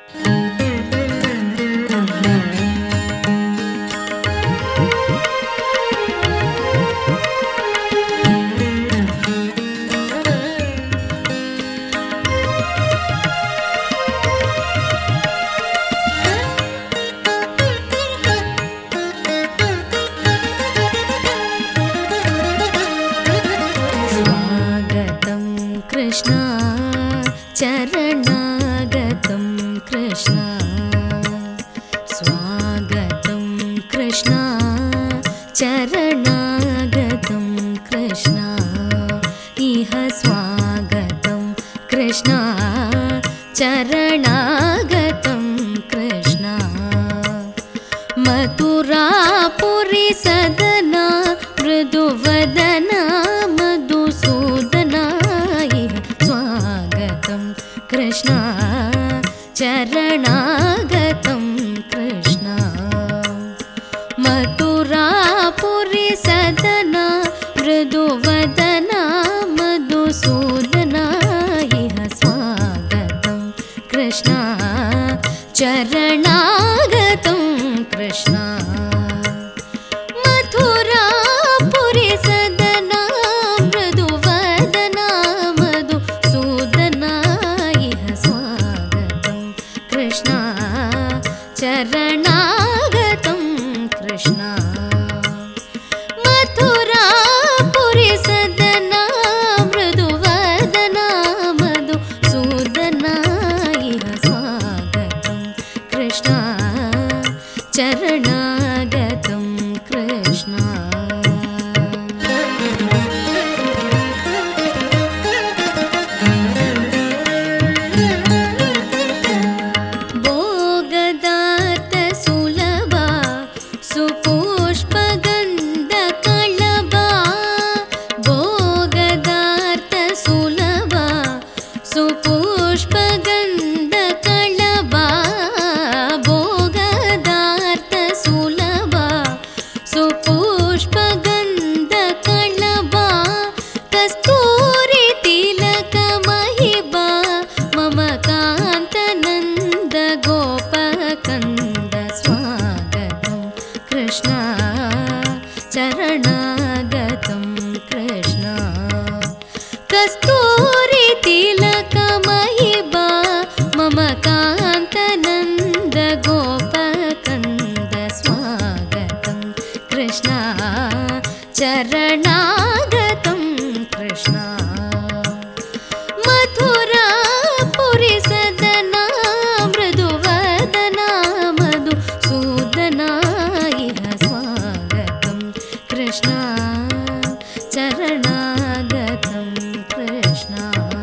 कृष्णा चरणागतं कृष्णा स्वागतं कृष्णा चरणागतं कृष्णा इह स्वागतं कृष्णा चरणागतं कृष्णा मथुरापुरी सदना मृदुवदना मधुसूदना कृष्णा चरणागतं कृष्णा मथुरापुरी सदना मृदुवदना मधुसूदना इह स्वागतं कृष्णा चरणागतं कृष्णा मथुरापुरी सदना मृदुवदना मधुसूदना कृष्णा चरणागतं कृष्णा मथुरापुरी सदना मृदुवदना मधुसूदना इह स्वागतं कृष्णा चरणागतं कृष्णा चरणागतं कृष्णा कस्तूरी तिलक महिबा मम कान्तनन्द गोपकन्द स्वागतं कृष्णा चरणागतं कृष्णा मथुरापुरी सदना मृदुवदना मधुसूदना इह स्वागतं कृष्णा चरणागतं कृष्णा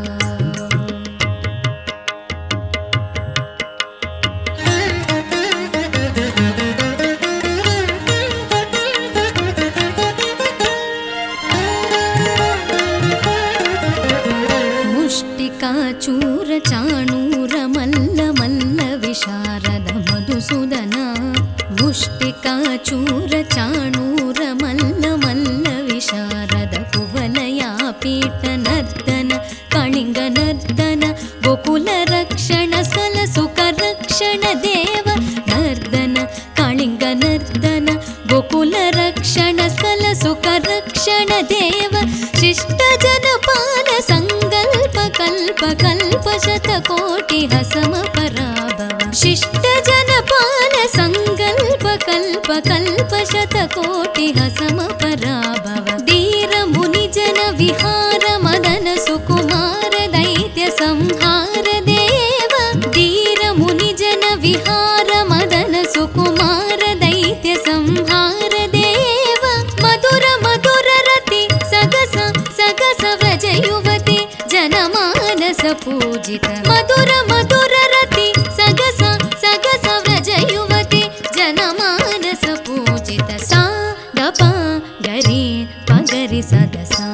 मुष्टिकाचूर चाणूर मल्ल मल्ल विशारद मधुसूदना मुष्टिकाचूर चाणूर मल्ल मल्ल विशारद कुवलया पीठ नर्दन कणिंग नर्दन गोकुल रक्षण स्थल सुख रक्षण देव नर्दन कणिंग नर्दन गोकुल रक्षण स्थल सुख रक्षण देव शिष्ट जनपाल संकल्प कल्प कल्प शतकोटि हसम पराभव शिष्ट जनपाल संकल्प कल्प कल्प शतकोटि हसम पराभव धीर मुनि जन विहार मदन सुकुमार दैत्य संहार देव धीर मुनि जन विहार मदन सुकुमार दैत्य संहार देव मधुर मधुर रति सगस सगस व्रज युवती जनमानस पूजित मधुर मधुर रति सगस सगस व्रज युवती जनमानस पूजित सा द प गरि पगरि सद सा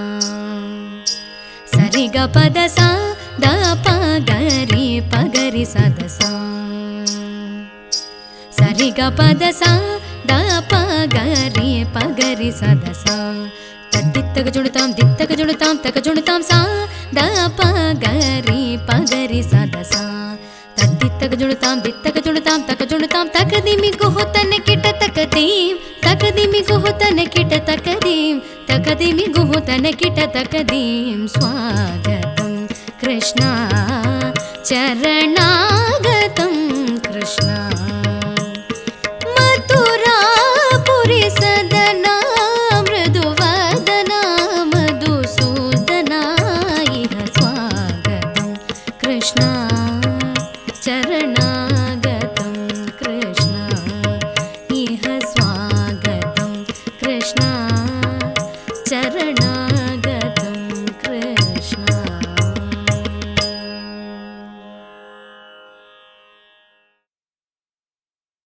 सरि ग पद सा द प गरि पगरि सद सा सरि ग पद सा द प गरि पगरि सद सा तद्दित्तक जुणुतां दित्तक जुणुतां तक जुणुतां सा द प गरि पगरि सद सा तद्दित्तक జుణుతాం దిత్తక జుణుతాం తక జుణుతాం తకదిమి గుహుతన కిట తకదీం తకదిమి గుహుతన కిట తకదీం తకదిమి గుహుతన కిట తకదీం స్వాగతం కృష్ణ చరణాగ